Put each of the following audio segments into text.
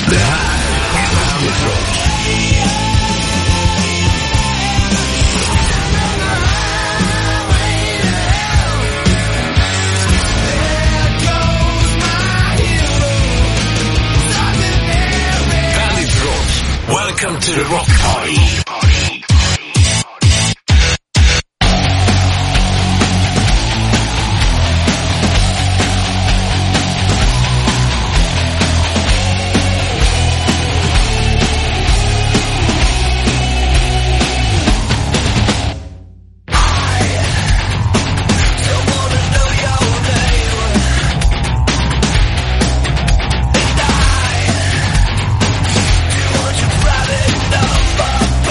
Det här är Bandit Rock. Bandit Rock. Welcome to the rock party. Bye.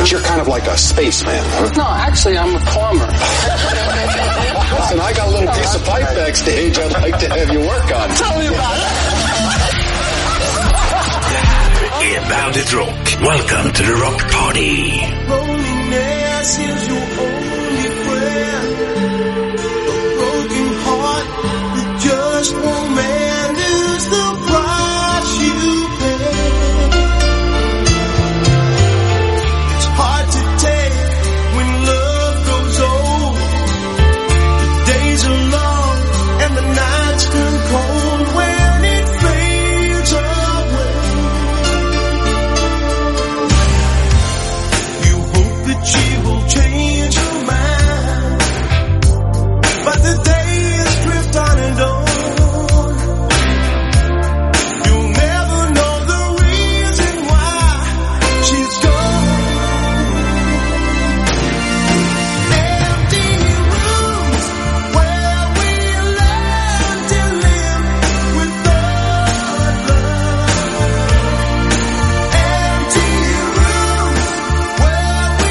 But you're kind of like a spaceman, huh? No, actually, I'm a plumber. Listen, I got a little piece of pipe backstage I'd like to have you work on. Tell me about it. Inbounded Rock. Welcome to the Rock Party. Loneliness is your only friend. A broken heart that just won't mend is the price you pay. It's hard to take when love grows old. The days are long and the nights turn cold when it fades away. She will change her mind, but the days drift on and on. You'll never know the reason why she's gone. Empty rooms where we learn to live without love. Empty rooms where we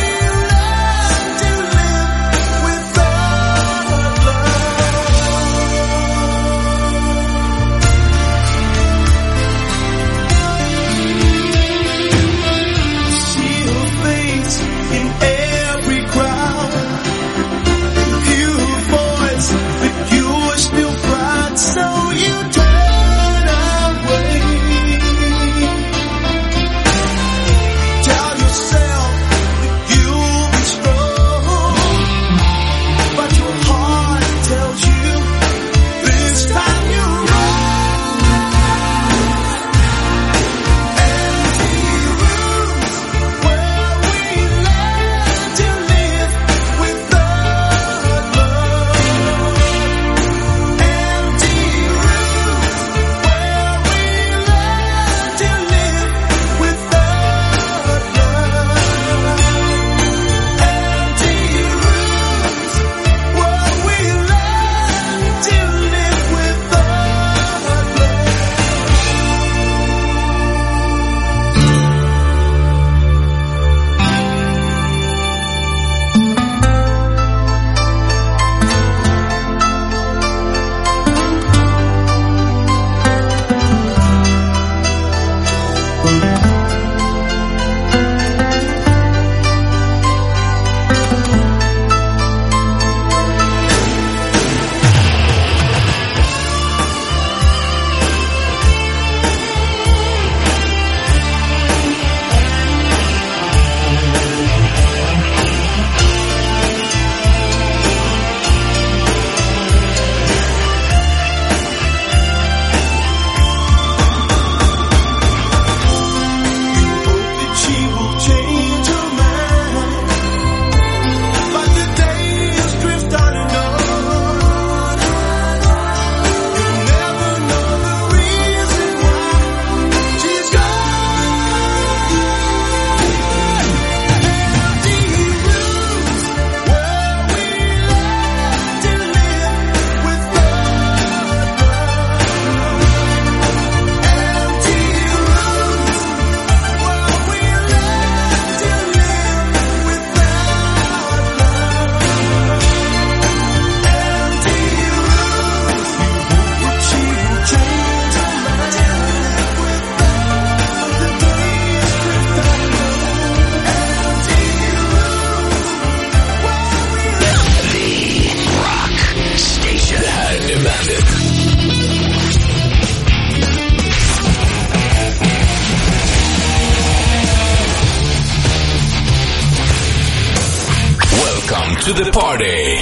to the party.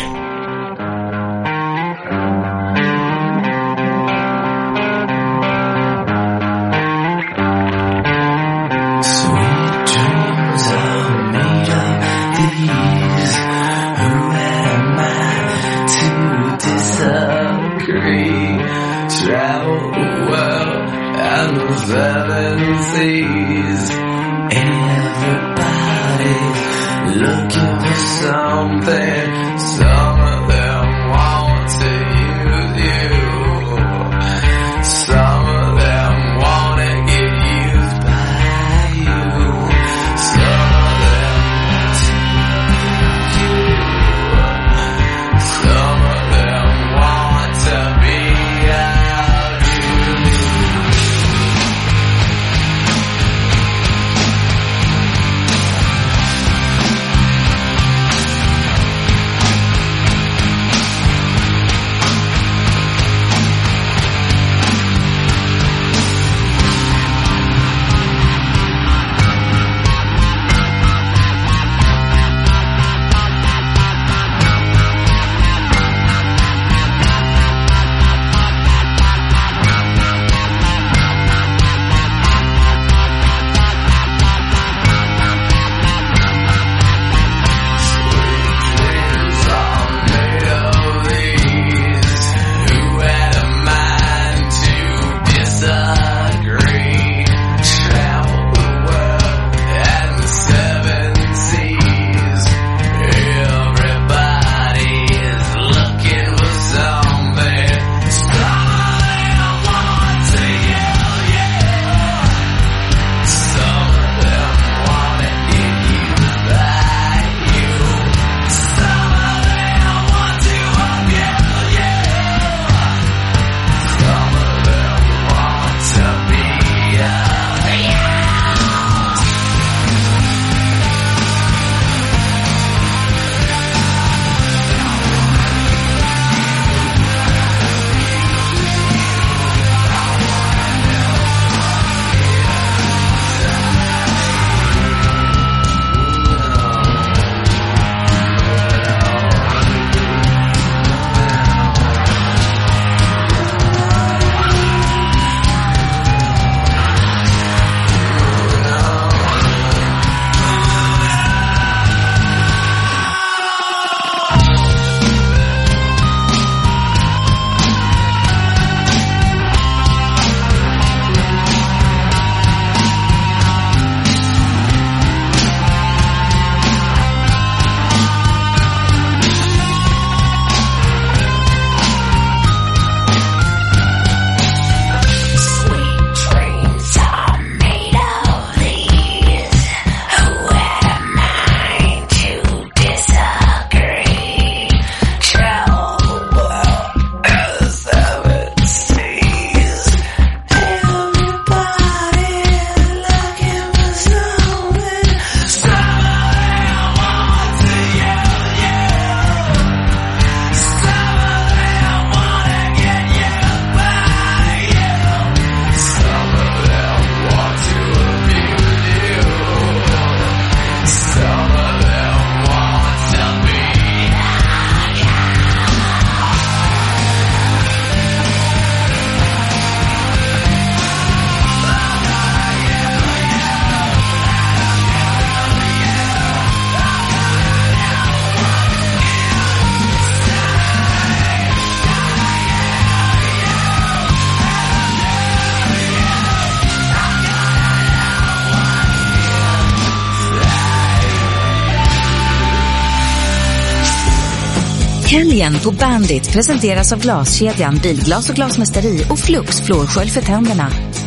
Helgen på Bandit presenteras av Glaskedjan, Bilglas och Glasmästeri och Flux flårskölj för tänderna.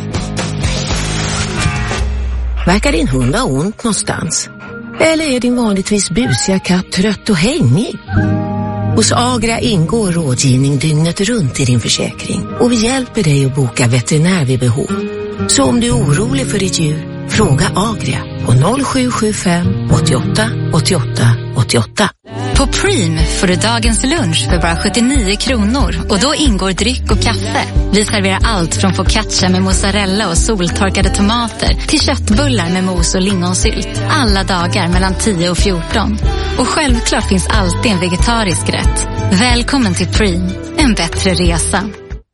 Verkar din hund ha ont någonstans? Eller är din vanligtvis busiga katt trött och hängig? Hos Agria ingår rådgivning dygnet runt i din försäkring. Och vi hjälper dig att boka veterinär vid behov. Så om du är orolig för ditt djur, fråga Agria på 0775 88 88 88. På Preem får du dagens lunch för bara 79 kronor och då ingår dryck och kaffe. Vi serverar allt från focaccia med mozzarella och soltorkade tomater till köttbullar med mos och lingonsylt. Alla dagar mellan 10 och 14. Och självklart finns alltid en vegetarisk rätt. Välkommen till Preem, en bättre resa.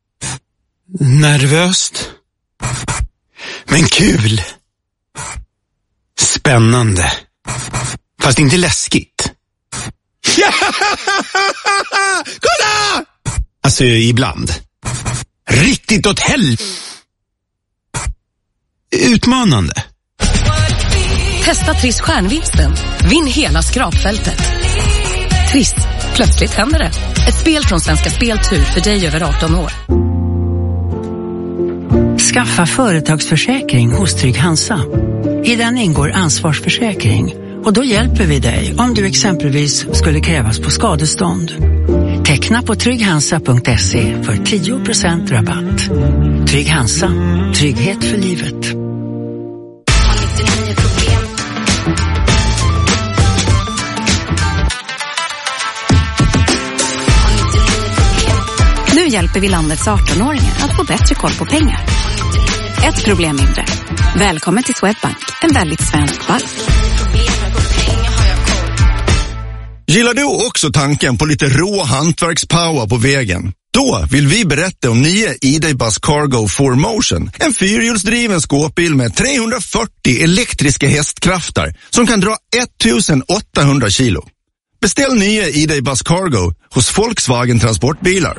Nervöst. Men kul. Spännande. Fast inte läskigt. Kolla! Alltså ibland. Riktigt åt utmanande. Testa Triss stjärnvinsten. Vinn hela skrapfältet. Triss. Plötsligt händer det. Ett spel från Svenska Speltur för dig över 18 år. Skaffa företagsförsäkring hos Trygg Hansa. I den ingår ansvarsförsäkring. Och då hjälper vi dig om du exempelvis skulle krävas på skadestånd. Teckna på trygghansa.se för 10% rabatt. Trygg Hansa. Trygghet för livet. Nu hjälper vi landets 18-åringar att få bättre koll på pengar. Ett problem mindre. Välkommen till Swedbank, en väldigt svensk bank. Gillar du också tanken på lite rå hantverkspower på vägen? Då vill vi berätta om nya ID-Bus Cargo 4Motion. En fyrhjulsdriven skåpbil med 340 elektriska hästkrafter som kan dra 1800 kilo. Beställ nya ID-Bus Cargo hos Volkswagen Transportbilar.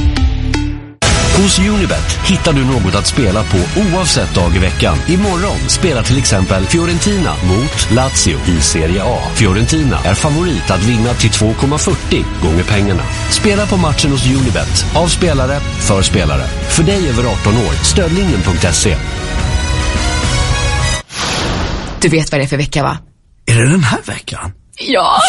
Hos Unibet hittar du något att spela på oavsett dag i veckan. Imorgon spelar till exempel Fiorentina mot Lazio i Serie A. Fiorentina är favorit att vinna till 2,40 gånger pengarna. Spela på matchen hos Unibet. Av spelare, för spelare. För dig över 18 år. Stödlinjen.se. Du vet vad det är för vecka, va? Är det den här veckan? Ja!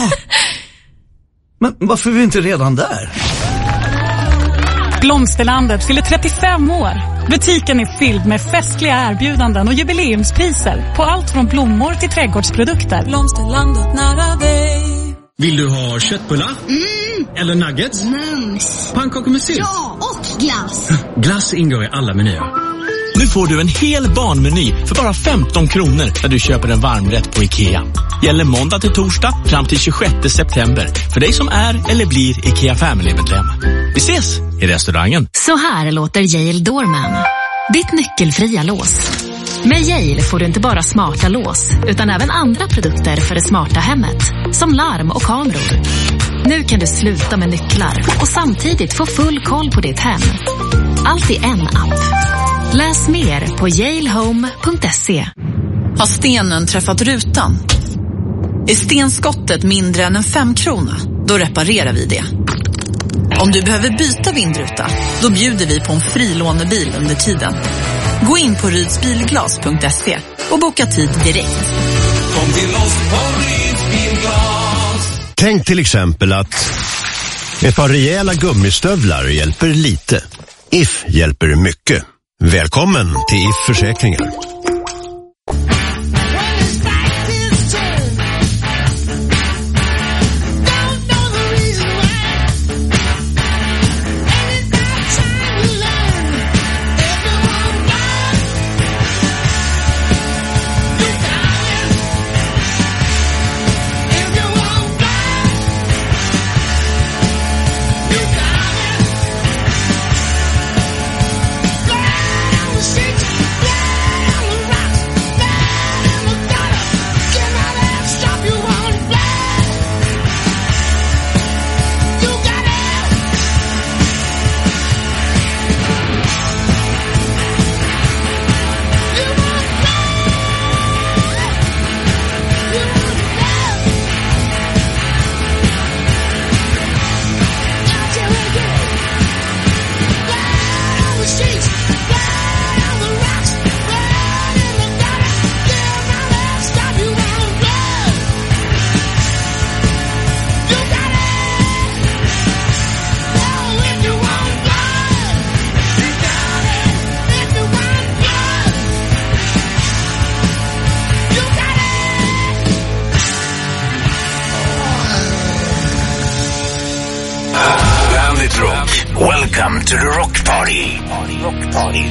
Men varför är vi inte redan där? Blomsterlandet fyller 35 år. Butiken är fylld med festliga erbjudanden och jubileumspriser på allt från blommor till trädgårdsprodukter. Blomsterlandet nära dig. Vill du ha köttbullar? Eller nuggets? Mums. Pannkakor med sylt? Ja, och glass. Glass ingår i alla menyer. Nu får du en hel barnmeny för bara 15 kronor när du köper en varmrätt på IKEA. Gäller måndag till torsdag fram till 26 september för dig som är eller blir IKEA Family-medlem. Vi ses i restaurangen. Så här låter Yale Doorman. Ditt nyckelfria lås. Med Yale får du inte bara smarta lås utan även andra produkter för det smarta hemmet. Som larm och kameror. Nu kan du sluta med nycklar och samtidigt få full koll på ditt hem. Allt i en app. Läs mer på yalehome.se. Har stenen träffat rutan? Är stenskottet mindre än en 5 krona? Då reparerar vi det. Om du behöver byta vindruta, då bjuder vi på en frilånebil under tiden. Gå in på rydsbilglas.se och boka tid direkt. Kom till oss på Rydsbilglas. Tänk till exempel att ett par rejäla gummistövlar hjälper lite. If hjälper mycket. Välkommen till If Försäkringar. Bandit Rock. Welcome to the Rock Party. Rock Party.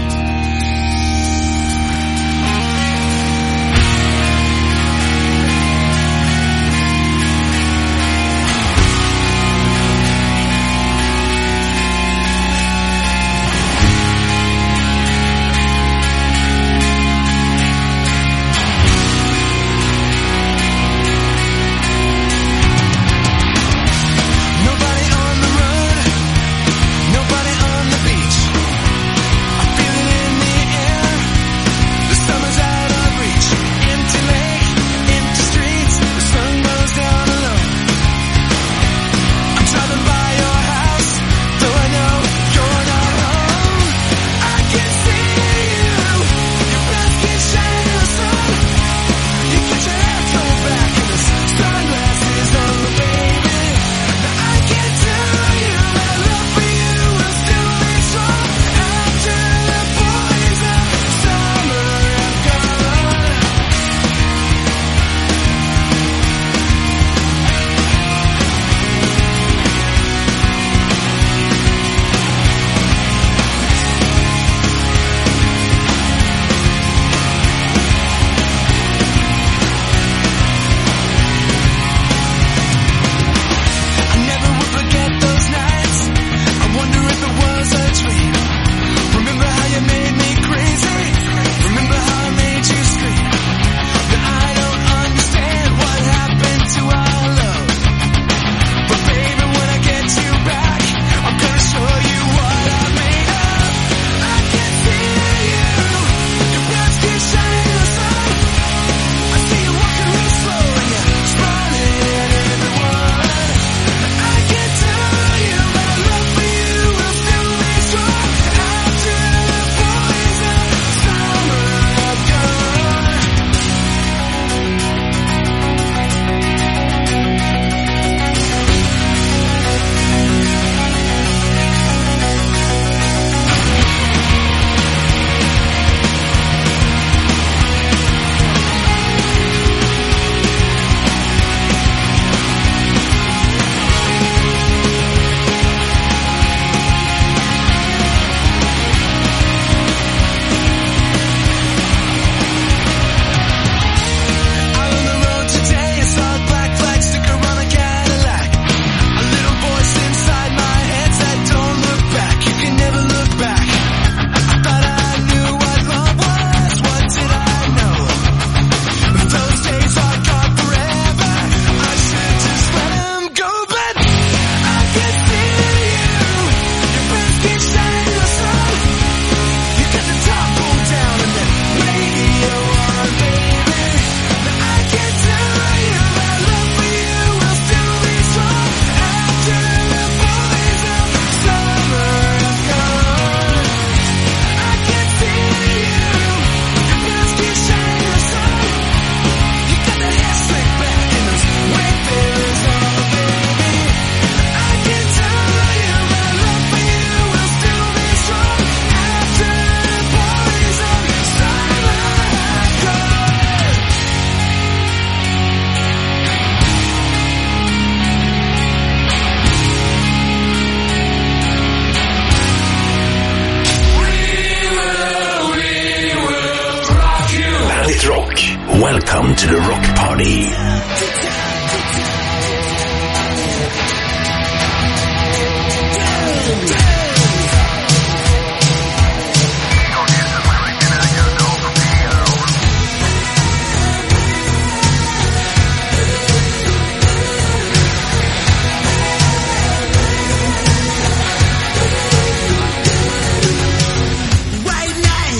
Welcome to the Rock Party.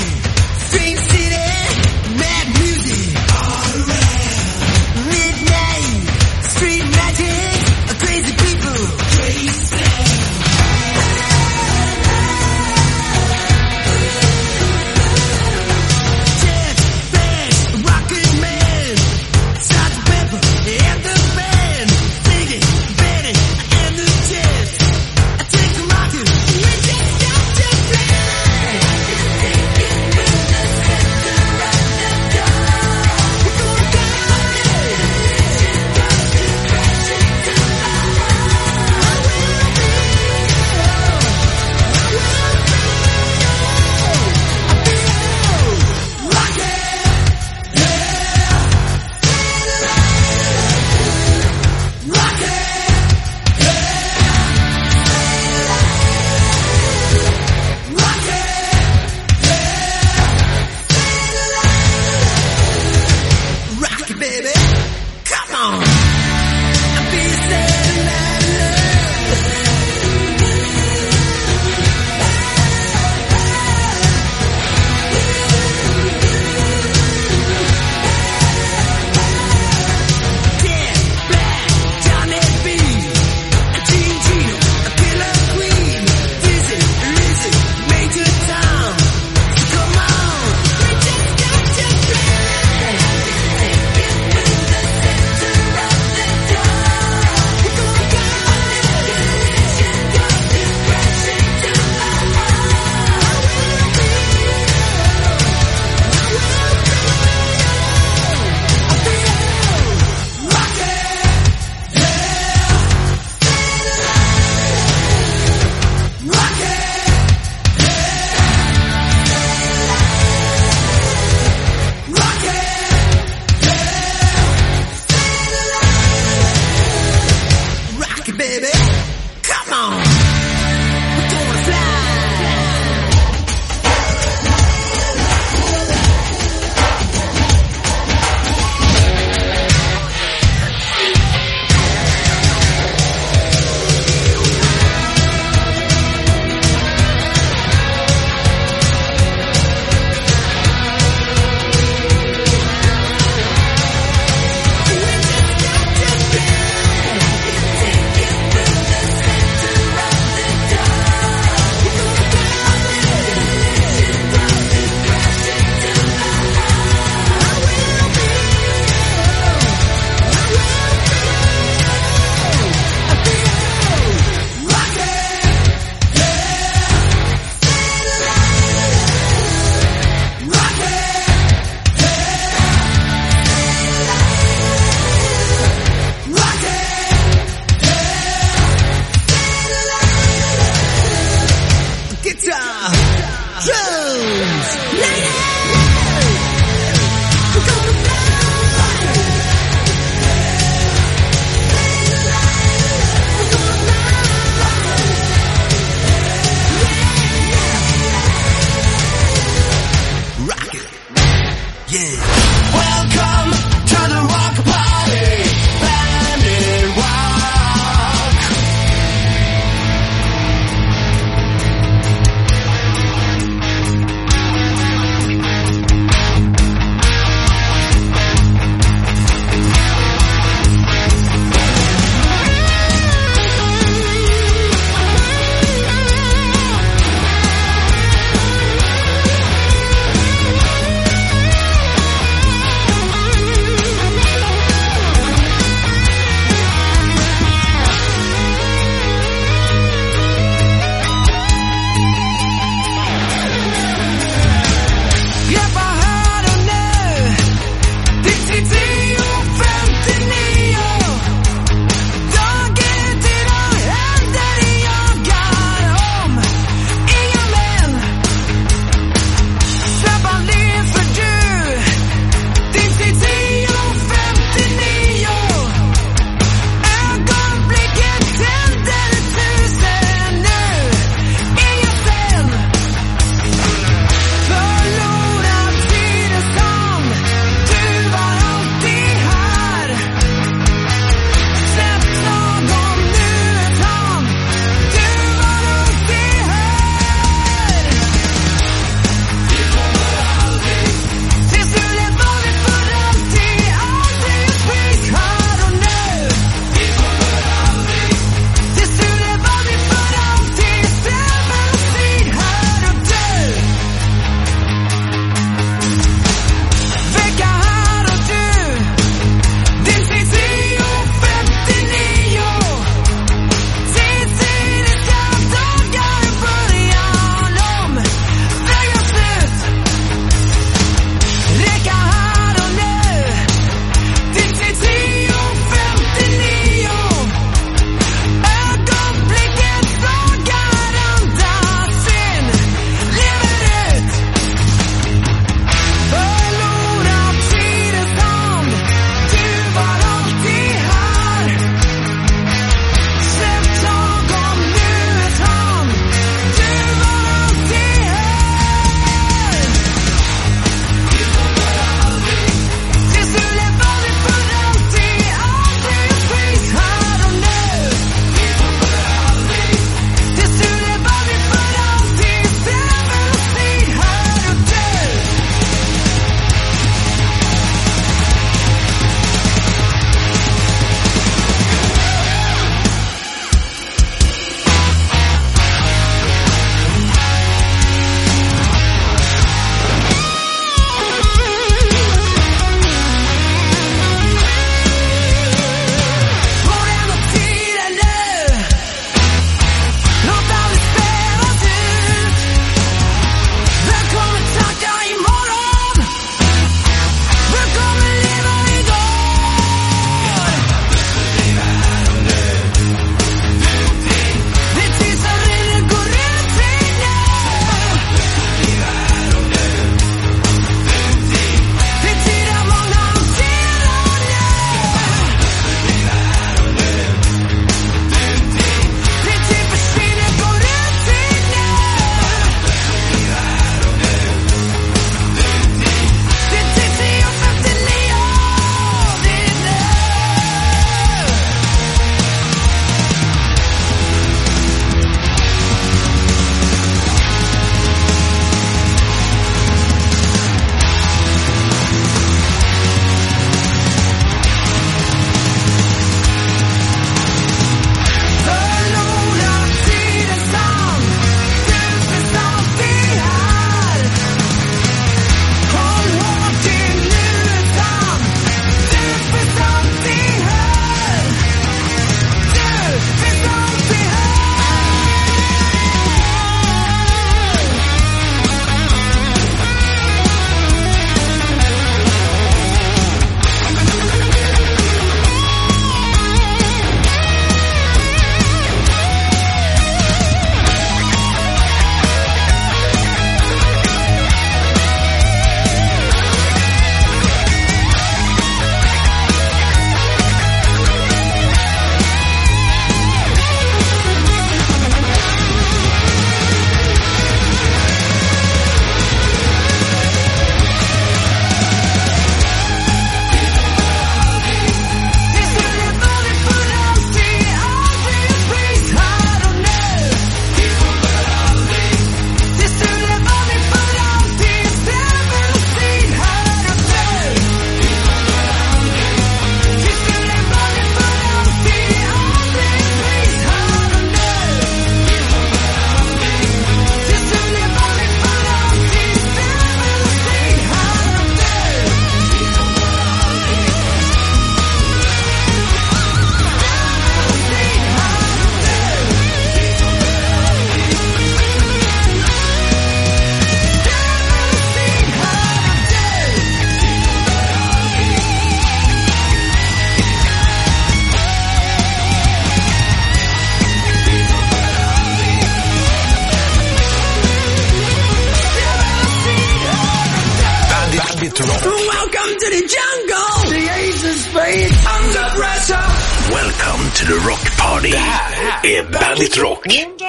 Midnight Jones. Yeah. Welcome to the rock party. Bandit rock. to the jungle. The ace of spades under pressure. Welcome to the Rock Party. Det här är Bandit Rock.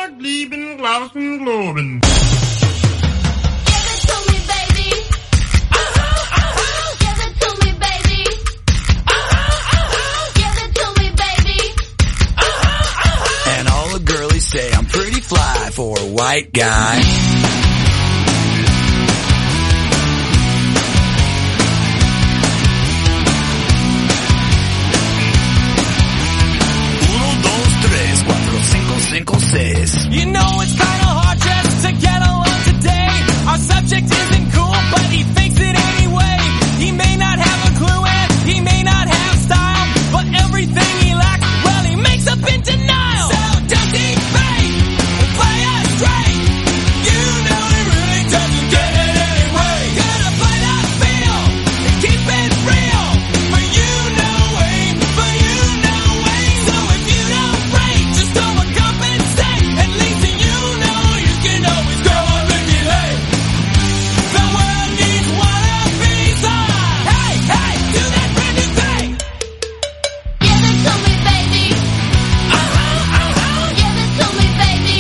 And all the girlies say I'm pretty fly for a white guy. You know it's kinda hard just to get along today. Our subject isn't cool, but he fakes it anyway. He may not have a clue and he may not have style, but everything he lacks, well, he makes up in denial. So don't he fake, play us straight. You know he really doesn't get it anyway. Gotta play that feel and keep it real. For you know way, for you know way. So if you don't break, just overcompensate. At least you know you can always go on making hay. The world needs wannabes on. Hey, hey, do that brand new thing. Give it to me, baby. Give it to me, baby.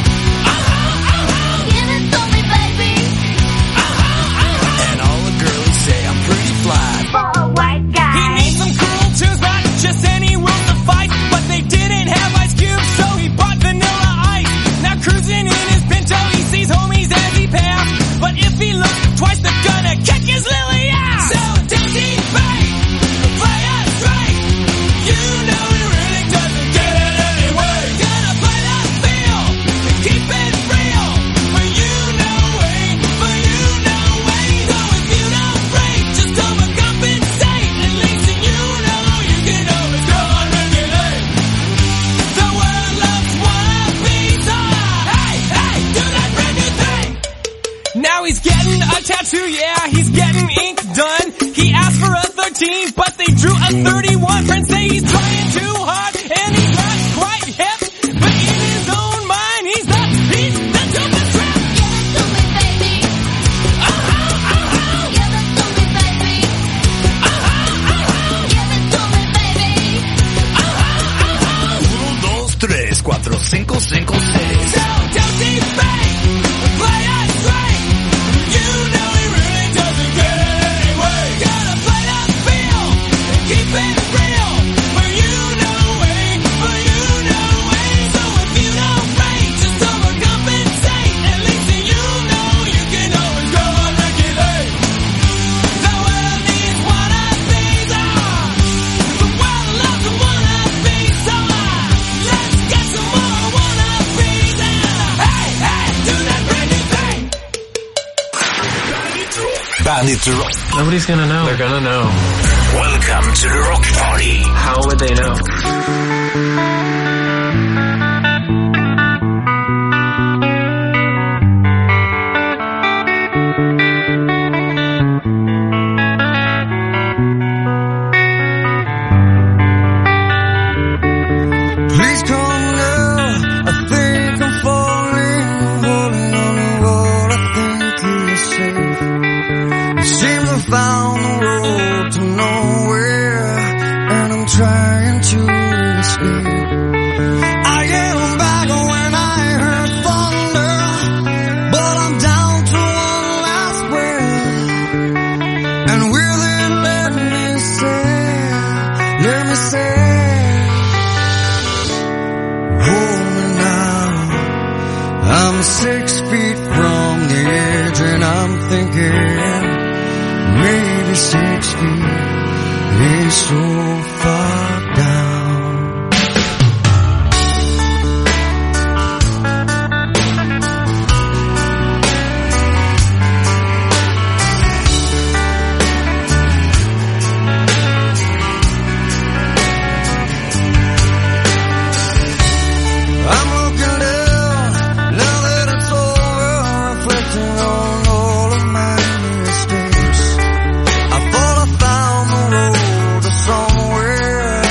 Give it to me, baby. And all the girlies say I'm pretty fly For a white guy. He needs some cruel tunes, not just any rules to fight. But they didn't have Ice Cube, so he bought Vanilla Ice. Now cruising in his Pinto, he sees homies as he passed. But if he looks twice, they're gonna kick his lily ass. So don't he fake, play us straight. You know he really doesn't get it anyway. Gotta play that feel and keep it real. For you know way, for you know way. So if you don't break, just overcompensate. At least you know you can always go on making hay. The world loves wannabes on. Hey, hey, do that brand new thing. Now he's getting a tattoo, yeah, he's getting ink done. He asked for a 13, but they drew a 31. Friends say he's trying too hard, and he's not quite hip. But in his own mind, he's the dopest trap. Give it to me, baby. Give it to me, baby. Give it to me, baby. 1, 2, 3, 4, 5, 5, 6. So don't be fake, play us straight. You know he really doesn't get it anyway. Gotta play that feel and keep it real. For you know way, for you know way. So if you don't break, just overcompensate. At least you know you can always go on making hay. The world needs wannabes on. The world loves wannabes on. Let's get some more wannabes on. Hey, hey, do that brand new thing. Bandit Rock. Nobody's gonna know. They're gonna know. Welcome to the Rock Party. How would they know? Please come now. I think I'm falling, holding on to what I think is safe. It seems I found the road to nowhere, and I'm trying to escape. I am back when I heard thunder, but I'm down to one last breath. And will it let me say, hold me now. I'm 6 feet from the edge, and I'm thinking maybe 6 feet is so far down. I'm looking down, now that it's over, reflecting on all of my mistakes. I thought I found the road to somewhere,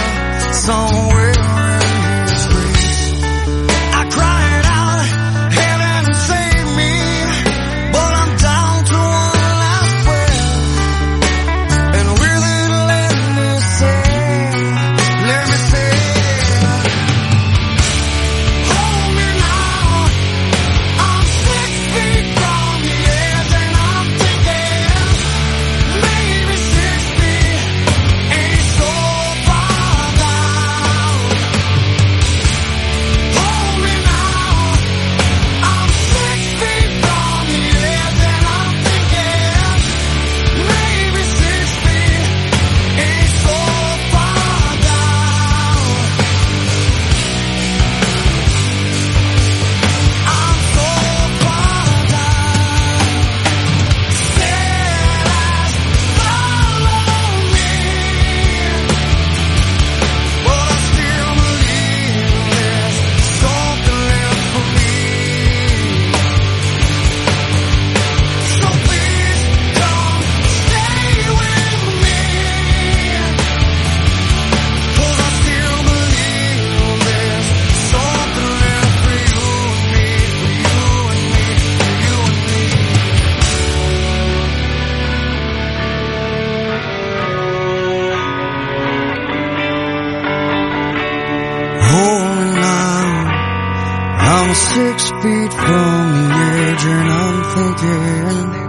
6 feet from the edge and I'm thinking,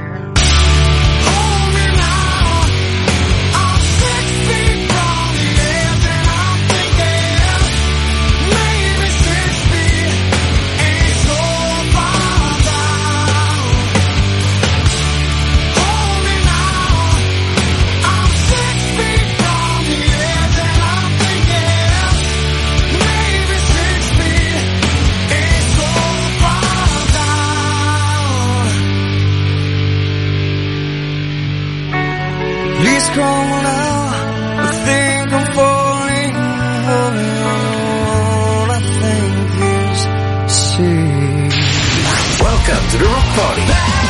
please come now, I think I'm falling, all I think is see. Welcome to the Rock Party.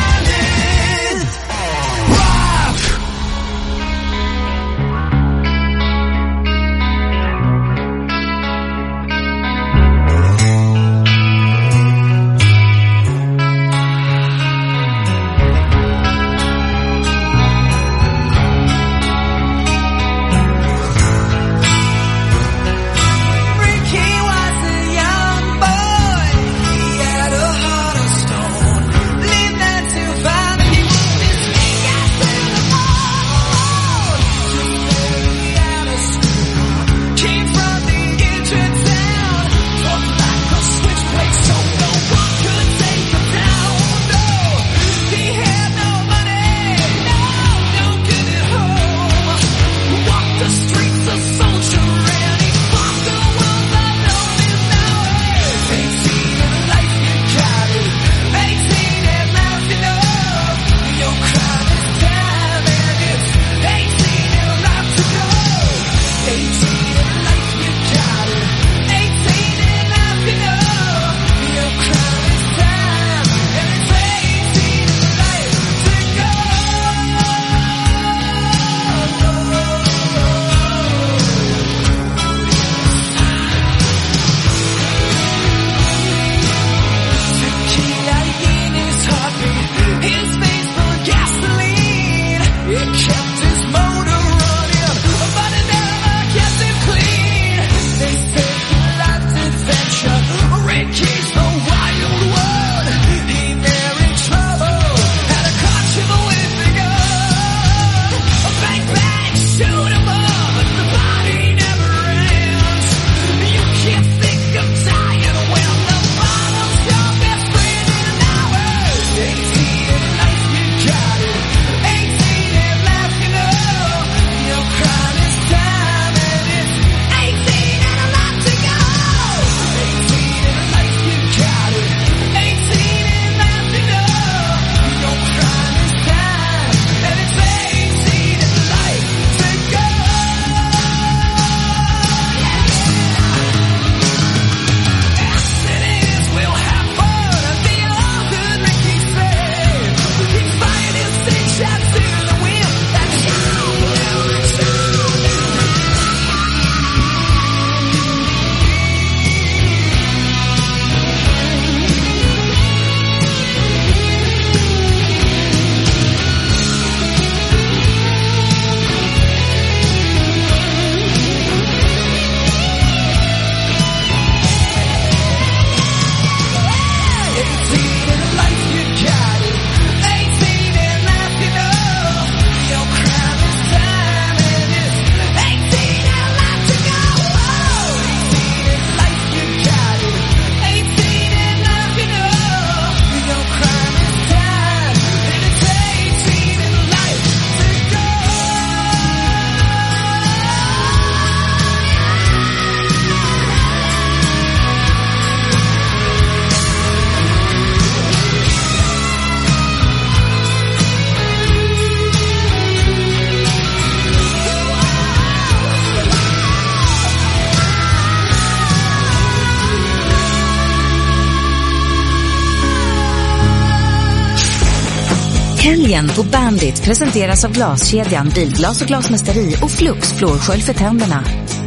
Helgen på Bandit presenteras av Glaskedjan, Bilglas och glasmästeri och Flux flårskölj för tänderna.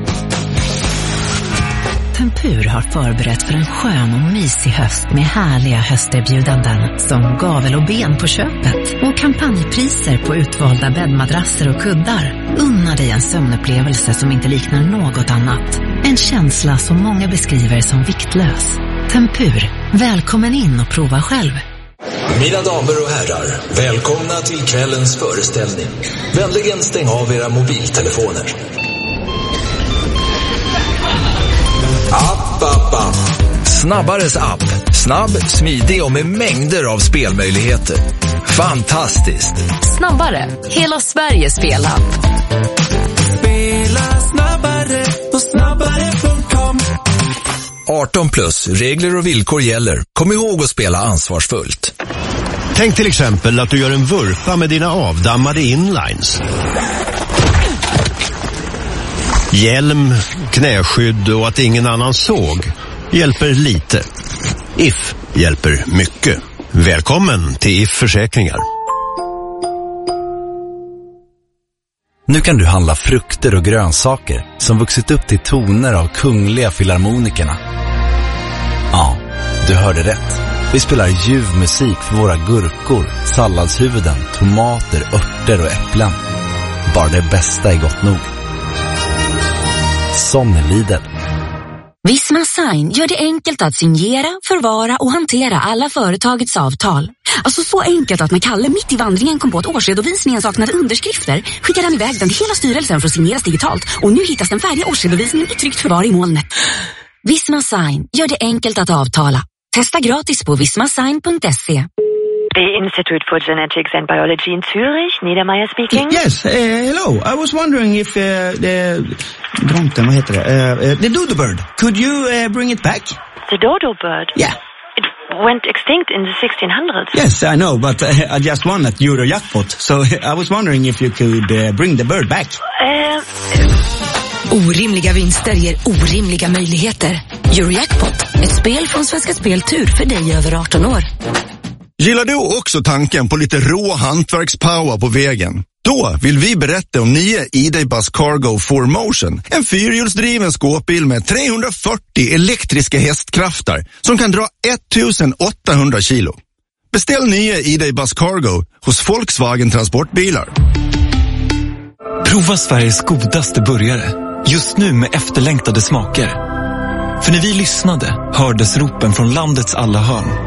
Tempur har förberett för en skön och mysig höst med härliga hösterbjudanden som gavel och ben på köpet och kampanjpriser på utvalda bäddmadrasser och kuddar. Unna dig en sömnupplevelse som inte liknar något annat. En känsla som många beskriver som viktlös. Tempur. Välkommen in och prova själv. Mina damer och herrar, välkomna till kvällens föreställning. Vänligen stäng av era mobiltelefoner. App. Snabbares app. Snabb, smidig och med mängder av spelmöjligheter. Fantastiskt. Snabbare. Hela Sveriges spelapp. Spela snabbare på snabbare.com. 18+, regler och villkor gäller. Kom ihåg att spela ansvarsfullt. Tänk till exempel att du gör en vurpa med dina avdammade inlines. Hjälm, knäskydd och att ingen annan såg hjälper lite. If hjälper mycket. Välkommen till If Försäkringar. Nu kan du handla frukter och grönsaker som vuxit upp till toner av Kungliga Filharmonikerna. Ja, du hörde rätt. Vi spelar ljuv musik för våra gurkor, salladshuvuden, tomater, örter och äpplen. Bara det bästa är gott nog. Som Lidl. Visma Sign gör det enkelt att signera, förvara och hantera alla företagets avtal. Alltså så enkelt att när Kalle mitt i vandringen kom på att årsredovisningen saknade underskrifter skickade han iväg den till hela styrelsen för att signeras digitalt. Och nu hittas den färdiga årsredovisningen i tryggt förvar i molnet. Visma Sign gör det enkelt att avtala. Testa gratis på vismasign.se. The Institute for Genetics and Biology in Zurich, Niedermeyer speaking. Yes, hello. I was wondering if Dronten, vad heter det? The dodo bird. Could you bring it back? The dodo bird? Yeah. It went extinct in the 1600s. Yes, I know, but I just won at Eurojackpot. So I was wondering if you could bring the bird back. Orimliga vinster ger orimliga möjligheter. Eurojackpot, ett spel från Svenska Speltur för dig över 18 år. Gillar du också tanken på lite rå hantverkspower på vägen? Då vill vi berätta om nya ID-Buzz Cargo 4Motion. En fyrhjulsdriven skåpbil med 340 elektriska hästkrafter som kan dra 1800 kilo. Beställ nya ID-Buzz Cargo hos Volkswagen Transportbilar. Prova Sveriges godaste burgare. Just nu med efterlängtade smaker. För när vi lyssnade hördes ropen från landets alla hörn.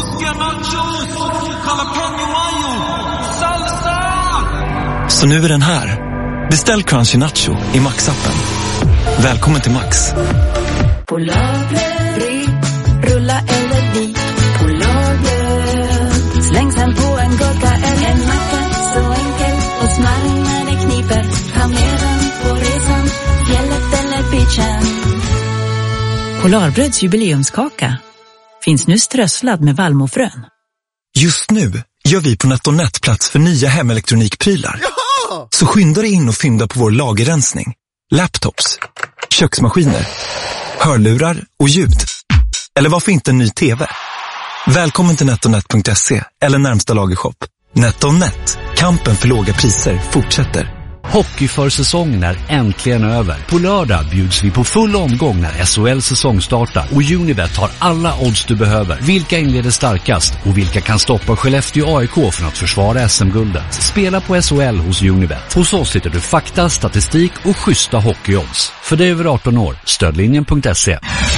Så nu är den här. Beställ Crunchy Nacho i Max-appen. Välkommen till Max. Polarbröd, rulla eller vit. Polarbröd, släng sen på en gurka eller en macka. Så enkel och smarrig när det kniper. Ta med den på resan, fjället eller beachen. Polarbröds jubileumskaka finns nu strösslad med vallmofrön. Just nu gör vi på NetOnNet plats för nya hemelektronikprylar. Så skynda dig in och fynda på vår lagerrensning. Laptops, köksmaskiner, hörlurar och ljud. Eller varför inte en ny TV? Välkommen till netonet.se eller närmsta lagershop. NetOnNet, kampen för låga priser fortsätter. Hockeyförsäsongen är äntligen över. På lördag bjuds vi på full omgång när SHL säsong startar och Unibet har alla odds du behöver. Vilka inleder starkast och vilka kan stoppa Skellefteå AIK från att försvara SM-guldet? Spela på SHL hos Unibet. Hos oss hittar du fakta, statistik och schyssta hockeyodds. För dig över 18 år, stödlinjen.se.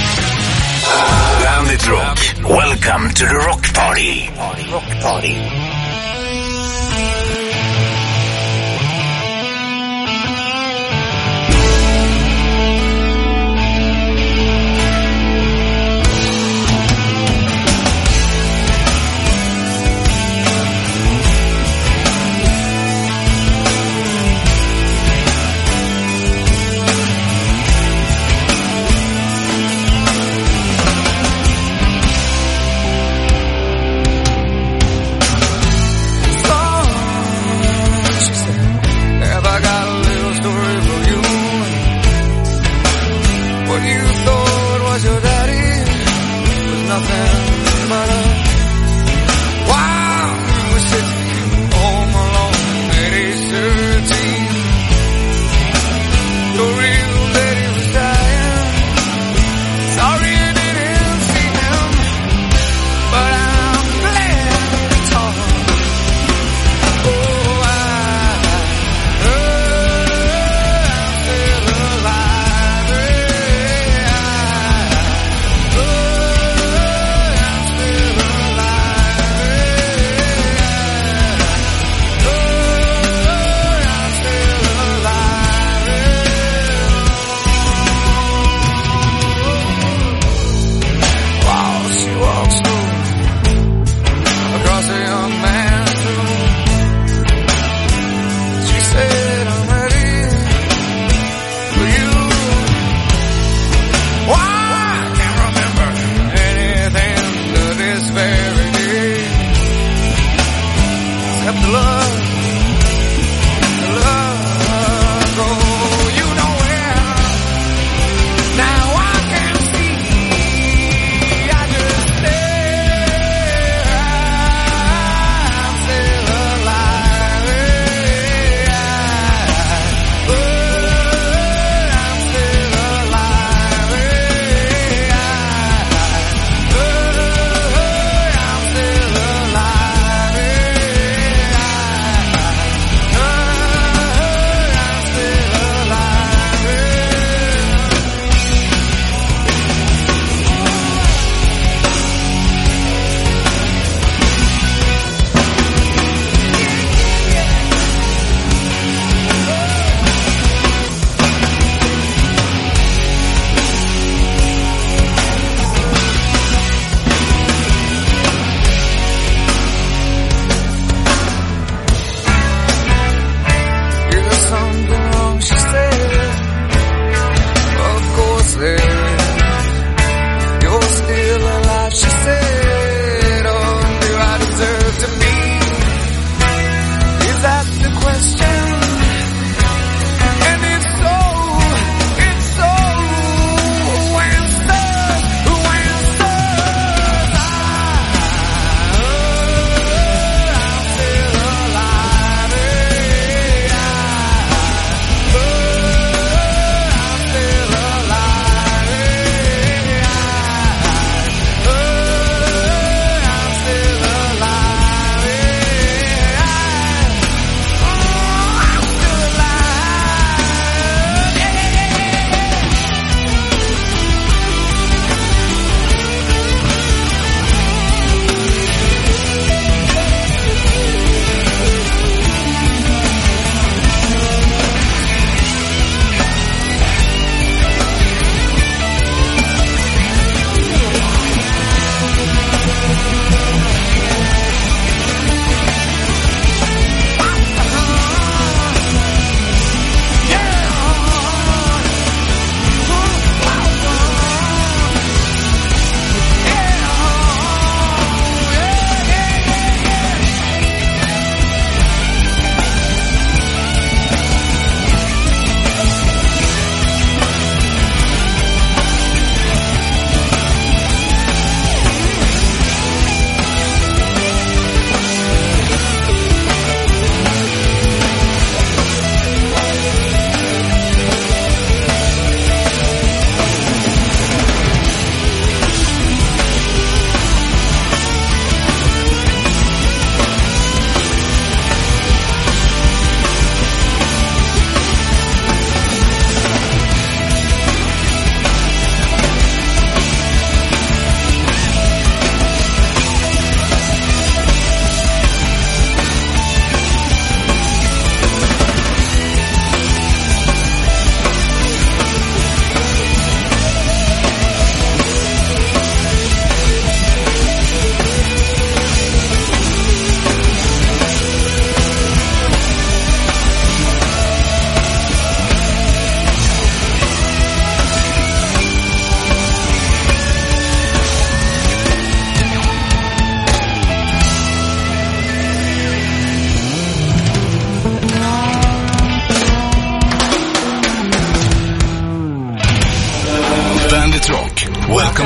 Bandit Rock. Welcome to the Rock Party. Rock Party.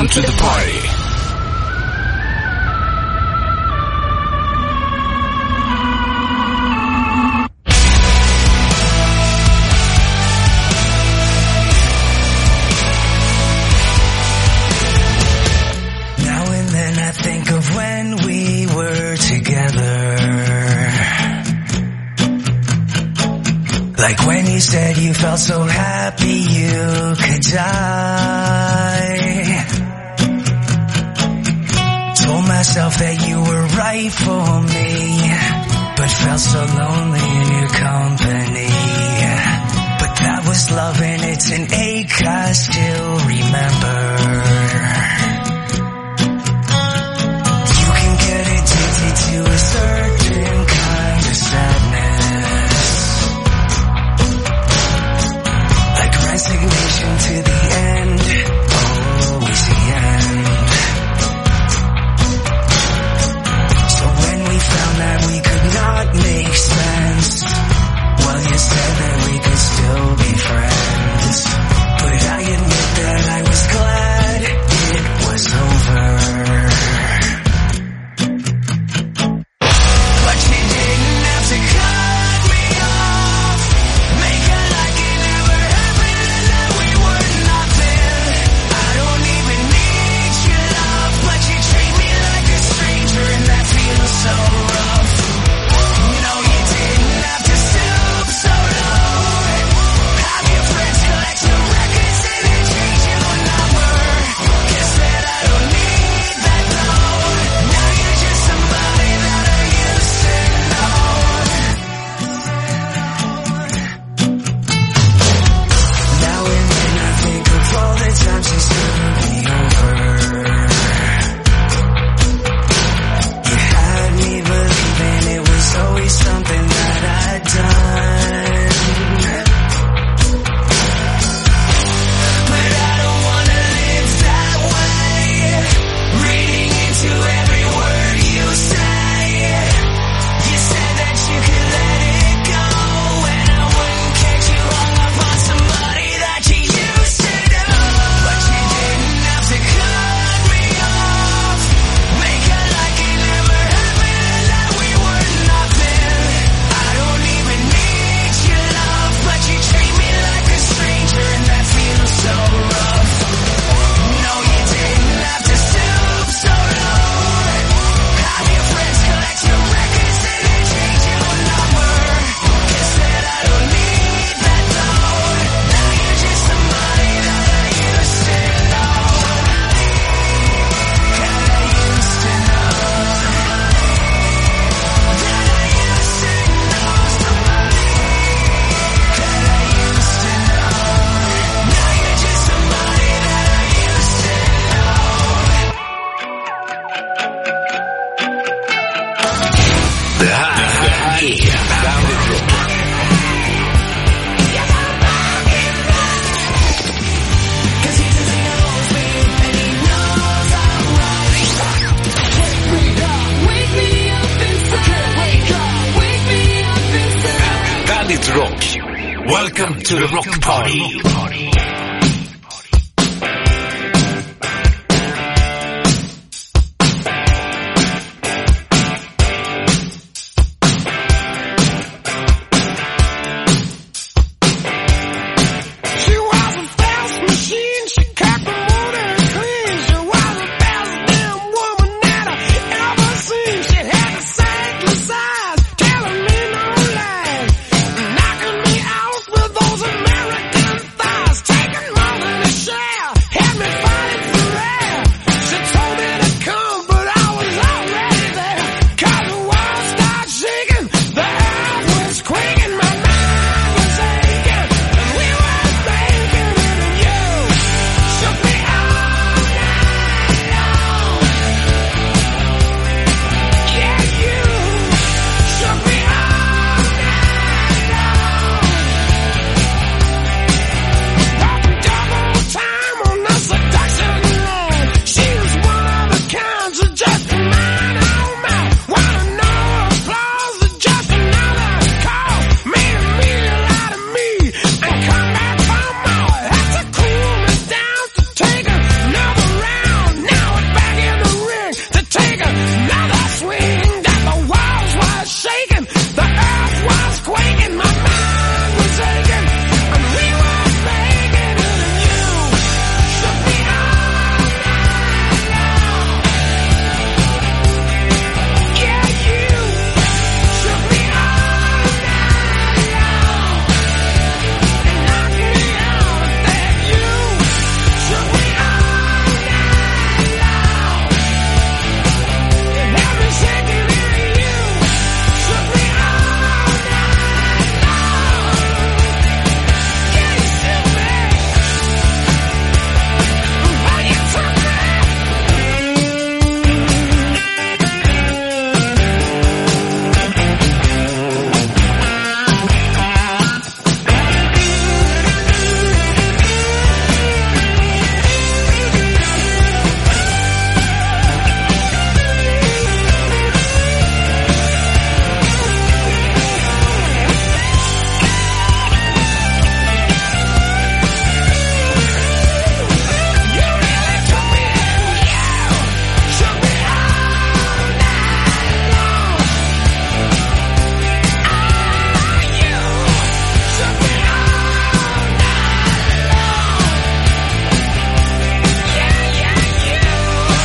Welcome to the party. Now and then I think of when we were together. Like when you said you felt so happy you could die. Told myself that you were right for me, but felt so lonely in your company. But that was love and it's an ache I still remember. You can get addicted to a certain kind of sadness, like resignation to the end, always the end. So when we found that we could not make sense, well, you said that we could still be friends. But I admit that I was glad it was over. But you didn't have to cut me off, make it like it never happened and that we were nothing. I don't even need your love, but you treat me like a stranger and that feels so rough. No, you didn't have to stoop so low. Have your friends collect your records and then change your number. Guess that I don't need that though. Now you're just somebody that I used to know. Now and then I think of all the times you screwed me over. You had me believing it was always something that I'd done. But I don't wanna live that way, reading into every word you say. You said that you could let it go, and I wouldn't catch you hung up on somebody that you used to know. But you didn't have to cut me off, make it like it never happened and that we were nothing. I don't even need your love, but you treat me like a stranger and that feels so rough. No, you didn't have to stoop so low. Have your friends collect your records and then change your number. Guess that I don't need that though. Now you're just somebody that I used to know. That I used to know. That I used to know. Somebody that I used to know. Now you're just somebody that I used to know. Det här är Bandit Rock. Bandit Rock. Welcome to the rock party.